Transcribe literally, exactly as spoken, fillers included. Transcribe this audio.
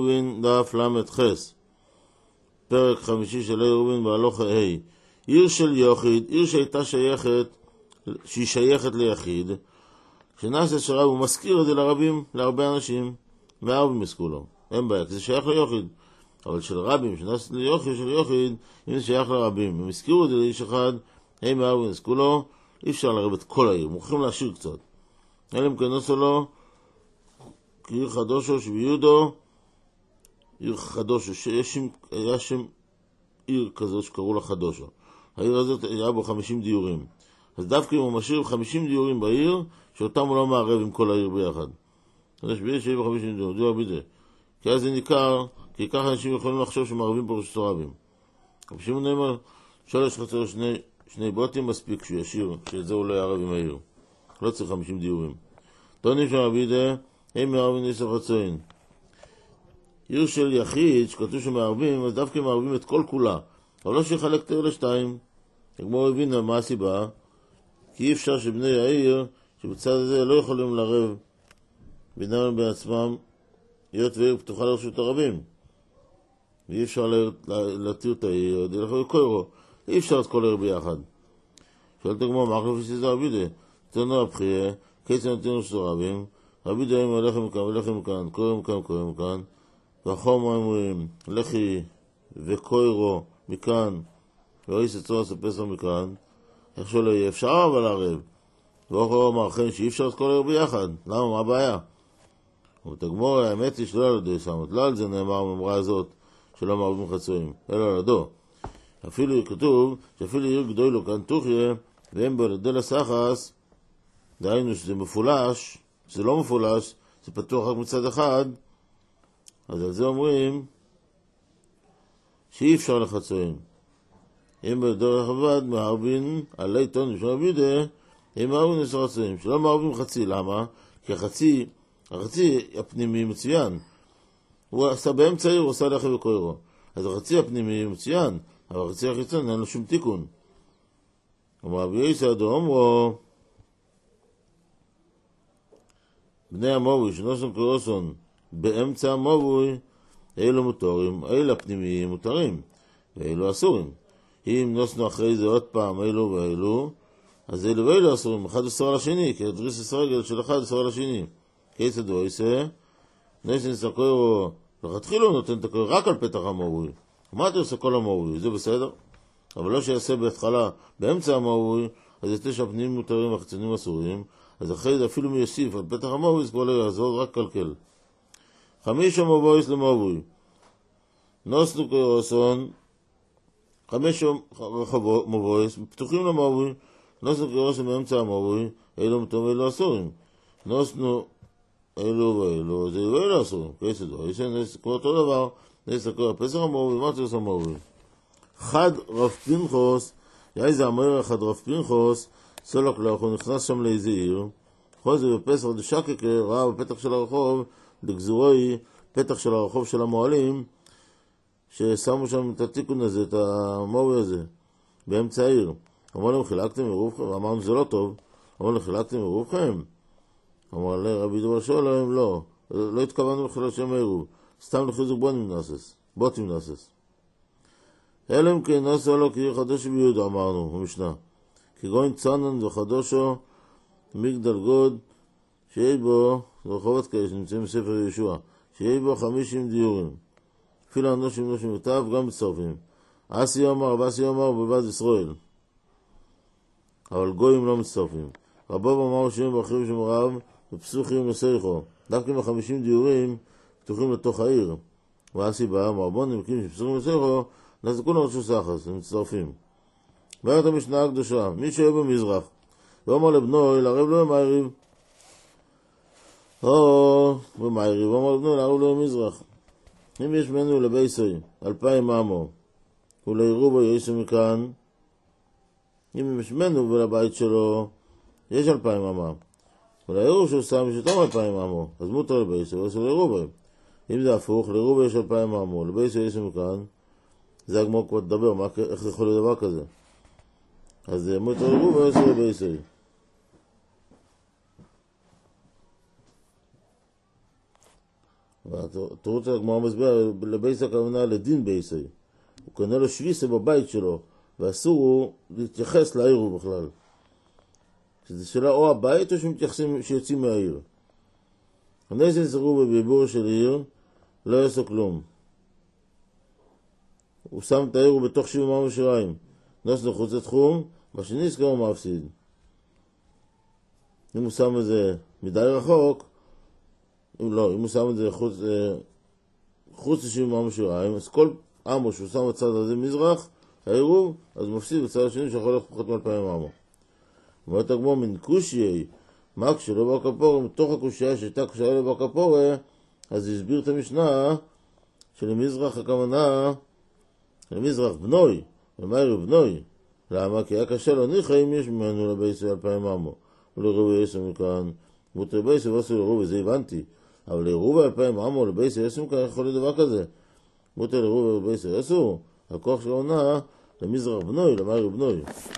עירובין דף למד חס, פרק חמישי של עירובין בהלוך ה'. עיר של יחיד, עיר שהייתה שייכת, שהיא שייכת ליחיד, שנעשה שרב הוא מזכיר את זה לרבים, להרבה אנשים, מהרבים יזכו לו, אין בעיה, כי זה שייך ליחיד. אבל של רבים, שנעשה ליחיד, של יחיד, אם זה שייך לרבים, הם הזכירו את זה לאיש אחד, הם מהרבים יזכו לו, אי אפשר לרב את כל העיר, מוכרחים להשאיר קצת. אלה הם כנוסו לו, כעיר חדושו שביודו, עיר חדושו, שיש שם, היה שם עיר כזאת שקראו לה חדושו. העיר הזאת היה בו חמישים דיורים. אז דווקא אם הוא משאיר חמישים דיורים בעיר, שאותם הוא לא מערב עם כל העיר ביחד. אז יש בעיר שיהיה בחמישים דיורים, דיור בידי. כי אז זה ניכר, כי ככה אנשים יכולים לחשוב שמערבים פה רשת רבים. אבל שמעון נאמר, שלוש חצר שני, שני בוטים מספיק שהוא ישיר, שאת זה הוא לא יערב עם העיר. לא צריך חמישים דיורים. טונים של רבידה, הם מערבים ניסף רצוין. עיר של יחיד, שכתוב שמערבים, אז דווקא מערבים את כל כולה. אבל לא שיחלק תאר לשתיים. הגמור הבינה מה הסיבה, כי אי אפשר שבני העיר, שבצד הזה לא יכולים לערב בינם בעצמם, היות ועיר פתוחה לרשות הרבים. ואי אפשר להתיר את העיר, אי אפשר את כל העיר ביחד. שואלת הגמור, מה חלפי שזה רבידה? תנו הבחייה, כיצד נתנו רשות הרבים, רבידה הם הלכם מכאן ולכם מכאן, קוראים מכאן קוראים מכאן, והחום אומרים, לכי וקוירו מכאן, ואיס הצורה ספסר מכאן, איך שלא יהיה אפשר אבל לערב. ואוכו אמר לכם שאי אפשר את כל העיר ביחד, למה? מה הבעיה? ותגמור האמת היא שלא על ידי שמת, לא על זה נאמר בממרה הזאת שלא מערבים חצויים, אלא על ידו. אפילו כתוב שאפילו עיר גדולו כאן תוכיה, והם בלדי לסחס, דהיינו שזה מפולש, זה לא מפולש, זה פתוח רק מצד אחד, אז על זה אומרים שאי אפשר לחצויים. אם בדרך עבד מערבין עלי טונים של רבידה, הם מערבין עשר חצויים, שלא מערבים חצי. למה? כי החצי, החצי הפנימי מצוין. הוא עשה באמצע עיר, הוא עשה לחם וקוירו. אז החצי הפנימי מצוין, אבל החצי החיצון אין לו שום תיקון. אמר רבי יסא אדום, או בני המובוי שנוסון קורוסון באמצע המובוי, אלו מותרים, אלו הפנימיים מותרים, ואלו אסורים. אם נוסנו אחרי זה עוד פעם אלו ואלו, אז אלו ואלו אסורים, אחד אסור על השני, כי הדריס עשר רגל של אחד אסור על השני. כיצד הוא עושה? נסן סקוירו, לכתחילו נותן את הקוירו רק על פתח המובוי. מה אתה עושה כל המובוי? זה בסדר? אבל לא שיעשה בהתחלה באמצע המובוי, אז יש תשע פנים מותרים והחצונים אסורים, אז אחרי זה אפילו מי יוסיף על פתח המובוי, זה כבר לא יעזור, רק קלקל. חמישה מבויס למובוי. נוסנו קורוסון, חמש מבויס, פתוחים למובוי, נוסנו קורוסון באמצע המובוי, אלו מטום אלו אסורים. נוסנו אלו ואלו, זה אלו אלו אסורים. כיסד הוא, יש כמו אותו דבר, נסקור הפסח המובוי, מה תעשה המובוי? חד רב פנחוס, יאי זה אמר אחד רב פנחוס, סולק לך, הוא נכנס שם לאיזה עיר, כל זה בפסח דשקקה, ראה בפתח של הרחוב, לגזורוי, פתח של הרחוב של המועלים, ששמו שם את התיקון הזה, את המורי הזה, באמצע העיר. אמר להם, חילקתם מרובכם? אמרנו, זה לא טוב. אמר להם, חילקתם מרובכם? אמר להם, רבי דבר שואל להם, לא. לא התכוונו לחילק שם מרוב. סתם לחיזוק בונים נאסס, בוטים נאסס. אלם כן נאסה לו כעיר חדושו ביהודה, אמרנו, במשנה. כגון צנן וחדושו, מגדל גוד, שיש בו, זה רחובות כאלה שנמצאים בספר ישוע, שיש בו חמישים דיורים. אפילו אנושים נושים ותיו, גם מצטרפים. אסי יומר, אבסי יומר, בלבד ישראל. אבל גויים לא מצטרפים. רבו אמר שהם ברכיב שם רב, ופסוחים לסריחו. דווקא עם החמישים דיורים, פתוחים לתוך העיר. והסיבה, מרבון נמקים שפסוחים לסריחו, נעשה כולם רשו סחס, הם מצטרפים. וארת המשנה הקדושה, מי שיהיה במזרח, ואומר לבנו, לערב לו במעריב, או במעריב, ואומר לבנו, לערב לו במזרח. אם יש מנו לבייסוי, אלפיים עמו, ולעירו בו יעשו מכאן, אם יש מנו ולבית שלו, יש אלפיים עמה, ולעירו שהוא שם שתום אלפיים עמו, אז מותר לבייסוי, ועשו לעירו בו. אם זה הפוך, לעירו בו יש אלפיים עמו, לבייסוי יעשו מכאן, זה הגמור כבר תדבר, מה, איך יכול להיות דבר כזה? אז מותר לעירו בו, ועשו לבייסוי. התירוץ הגמרא מסביר, לבייס הכוונה לדין בייסי. הוא קנה לו שוויסה בבית שלו, ואסור הוא להתייחס לעיר בכלל. שזה שאלה או הבית או שמתייחסים, שיוצאים מהעיר. הנזל זרו בביבור של עיר, לא יעשו כלום. הוא שם את העיר בתוך שבעה משיריים. נוס לחוץ לתחום, בשני נזכר הוא מפסיד. אם הוא שם את זה מדי רחוק, אם לא, אם הוא שם את זה חוץ, חוץ לשבעה משיריים, אז כל עמו שהוא שם בצד הזה מזרח, העירוב, אז הוא מפסיד בצד השני שיכול להיות פחות מאלפיים עמו. אומרת הגמרא מן קושי, מה כשלא בר כפורה, מתוך הקושייה שהייתה קושייה לבר כפורה, אז הסביר את המשנה שלמזרח הכוונה, למזרח בנוי, למאיר בנוי. למה? כי היה קשה לו ניחא אם יש ממנו לבייסו אלפיים עמו. ולרובי יסו מכאן, מותר בייסו ועשו לרובי, זה הבנתי. אבל לרובי אלפיים עמו, לבייסו יסו מכאן, יכול להיות דבר כזה. מותר לרובי ובייסו יסו, הכוח של העונה, למזרח בנוי, למאיר בנוי.